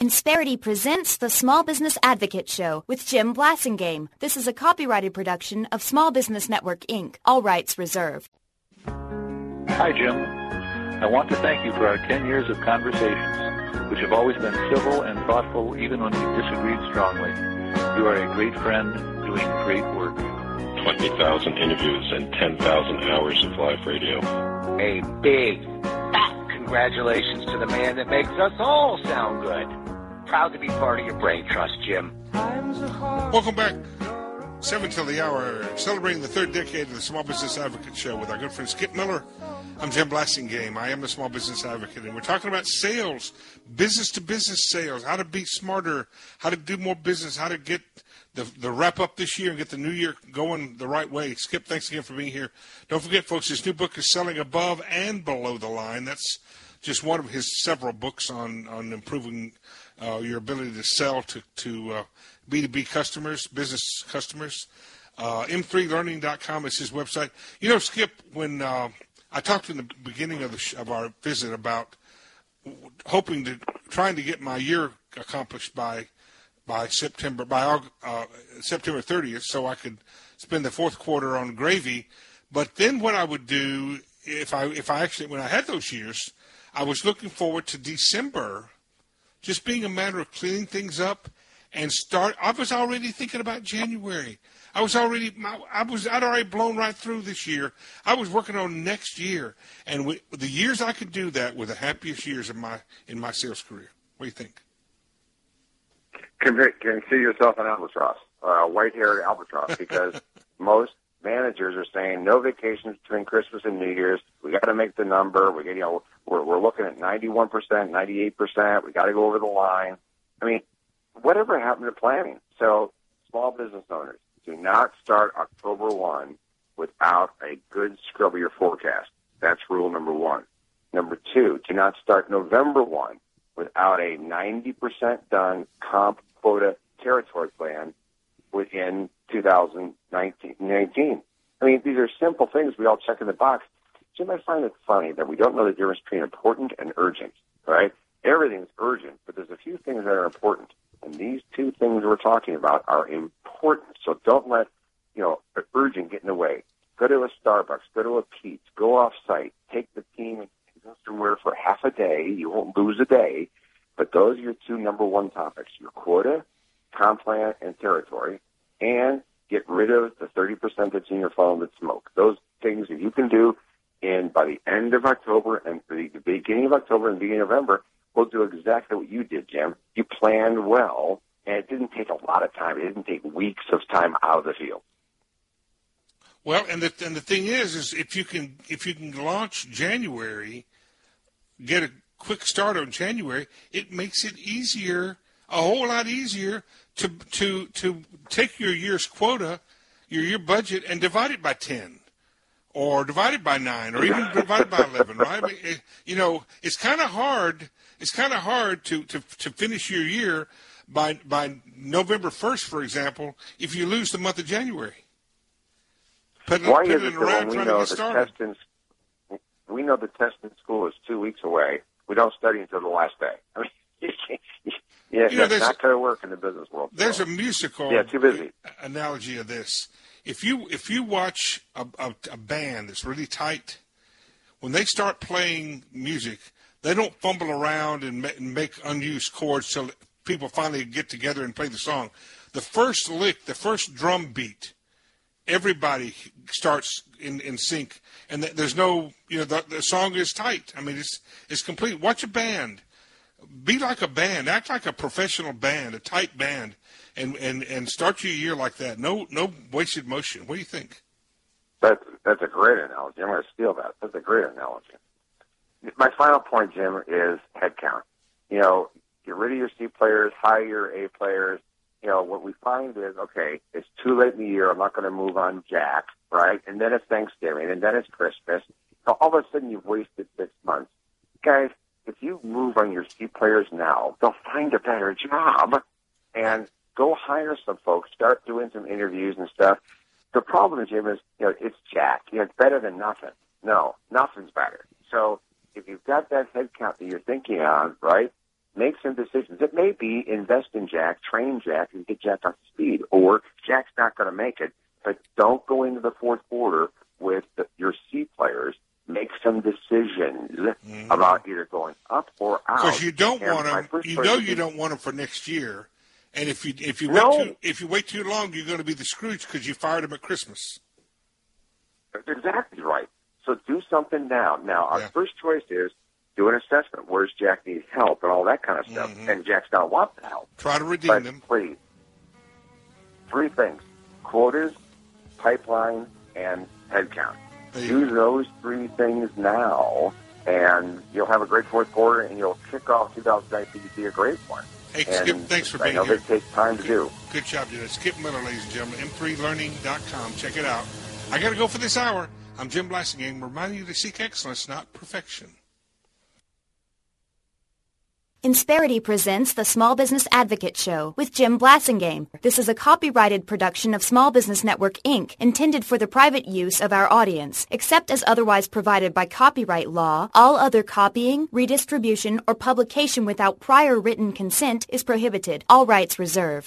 Insperity presents the Small Business Advocate Show with Jim Blasingame. This is a copyrighted production of Small Business Network, Inc., all rights reserved. Hi, Jim. I want to thank you for our 10 years of conversations, which have always been civil and thoughtful even when we disagreed strongly. You are a great friend doing great work. 20,000 interviews and 10,000 hours of live radio. A big, fat congratulations to the man that makes us all sound good. Proud to be part of your brain trust, Jim. Welcome back. 7 till the hour, celebrating the third decade of the Small Business Advocate Show with our good friend Skip Miller. I'm Jim Blasingame. I am the Small Business Advocate, and we're talking about sales, business-to-business sales, how to be smarter, how to do more business, how to get the wrap up this year and get the new year going the right way. Skip, thanks again for being here. Don't forget, folks, his new book is Selling Above and Below the Line. That's just one of his several books on improving your ability to sell to B2B customers, business customers. M3Learning.com is his website. You know, Skip, when I talked in the beginning of our visit about trying to get my year accomplished by September 30th, so I could spend the fourth quarter on gravy. But then what I would do if I actually, when I had those years, I was looking forward to December, just being a matter of cleaning things up and start. I was already thinking about January. I'd already blown right through this year. I was working on next year, and the years I could do that were the happiest years in my sales career. What do you think? Consider yourself an albatross, a white-haired albatross, because most managers are saying no vacations between Christmas and New Year's. We got to make the number. We're looking at 91%, 98%. We got to go over the line. I mean, whatever happened to planning? So, small business owners, do not start October 1 without a good scrub of your forecast. That's rule number one. Number two, do not start November 1 without a 90% done comp quota territory plan within 2019. I mean, these are simple things we all check in the box. Jim, I find it funny that we don't know the difference between important and urgent, right? Everything's urgent, but there's a few things that are important. And these two things we're talking about are important. So don't let, urgent get in the way. Go to a Starbucks, go to a Pete's, go off-site, take the team and go somewhere for half a day. You won't lose a day. But those are your two number one topics, your quota, comp plan, and territory, and get rid of the 30% that's in your funnel that smoke. Those things that you can do by the end of October and the beginning of October and beginning of November will do exactly what you did, Jim. You planned well, and it didn't take a lot of time. It didn't take weeks of time out of the field. Well, and the thing is if you can launch January, get a quick start on January, it makes it easier, a whole lot easier to take your year's quota, your year budget, and divide it by 10, or divide it by 9, or even divide it by 11. Right? I mean, it's kind of hard. It's kind of hard to finish your year by November 1st, for example, if you lose the month of January. Why is it that when we know the test in school is 2 weeks away, we don't study until the last day? I mean, that's not going to work in the business world. There's a musical too busy analogy of this. If you watch a band that's really tight, when they start playing music, they don't fumble around and make unused chords till people finally get together and play the song. The first lick, the first drum beat, everybody starts in sync, and there's no, the song is tight. I mean, it's complete. Watch a band. Be like a band. Act like a professional band, a tight band, and start your year like that. No wasted motion. What do you think? That's a great analogy. I'm going to steal that. That's a great analogy. My final point, Jim, is headcount. Get rid of your C players, hire your A players. What we find is, okay, it's too late in the year. I'm not going to move on Jack, right? And then it's Thanksgiving, and then it's Christmas. So all of a sudden, you've wasted 6 months. Guys, if you move on your C players now, they'll find a better job and go hire some folks, start doing some interviews and stuff. The problem, Jim, is, it's Jack. It's better than nothing. No, nothing's better. So if you've got that head count that you're thinking on, right, make some decisions. It may be invest in Jack, train Jack, and get Jack up to speed. Or Jack's not going to make it, but don't go into the fourth quarter with your C players. Make some decisions about either going up or out. Because you don't want them. You know you don't want them for next year. And if you wait too long, you're going to be the Scrooge because you fired him at Christmas. Exactly right. So do something now. Now, our first choice is do an assessment. Where's Jack need help and all that kind of stuff. And Jack's going to want the help. Try to redeem him. Please. 3 things. Quotas, pipeline, and headcount. Do those 3 things now, and you'll have a great fourth quarter, and you'll kick off 2019 to be a great one. Hey, Skip, thanks for being here. I know it takes time to do. Good job, dude. Skip Miller, ladies and gentlemen, m3learning.com. Check it out. I got to go for this hour. I'm Jim Blasingame, reminding you to seek excellence, not perfection. Insperity presents the Small Business Advocate Show with Jim Blasingame. This is a copyrighted production of Small Business Network, Inc., intended for the private use of our audience. Except as otherwise provided by copyright law, all other copying, redistribution, or publication without prior written consent is prohibited. All rights reserved.